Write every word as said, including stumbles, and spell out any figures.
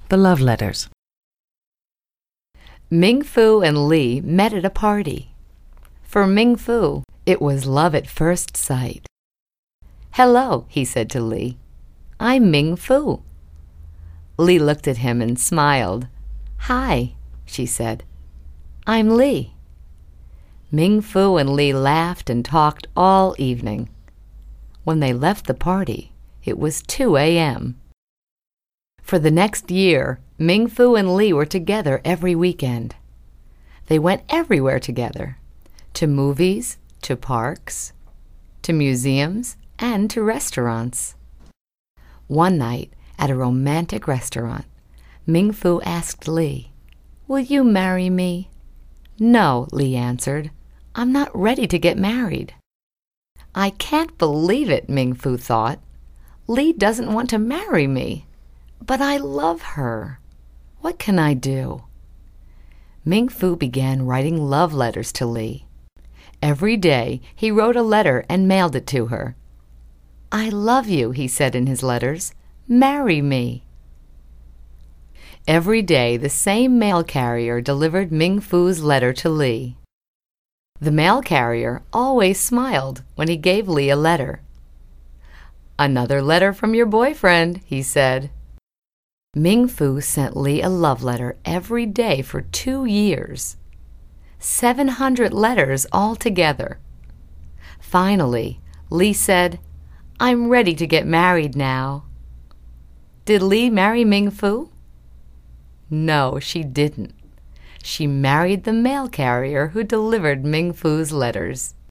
The Love Letters. Ming Fu and Li met at a party. For Ming Fu, it was love at first sight. "Hello," he said to Li. "I'm Ming Fu." Li looked at him and smiled. "Hi," she said. "I'm Li." Ming Fu and Li laughed and talked all evening. When they left the party, it was two a m For the next year, Ming Fu and Li were together every weekend. They went everywhere together, to movies, to parks, to museums, and to restaurants. One night, at a romantic restaurant, Ming Fu asked Li, "Will you marry me?" "No," Li answered. "I'm not ready to get married." "I can't believe it," Ming Fu thought. "Li doesn't want to marry me. But I love her. What can I do?" Ming Fu began writing love letters to Li. Every day he wrote a letter and mailed it to her. "I love you," he said in his letters. "Marry me." Every day the same mail carrier delivered Ming Fu's letter to Li. The mail carrier always smiled when he gave Li a letter. "Another letter from your boyfriend," he said. Ming Fu sent Li a love letter every day for two years. Seven hundred letters altogether. Finally, Li said, "I'm ready to get married now." Did Li marry Ming Fu? No, she didn't. She married the mail carrier who delivered Ming Fu's letters.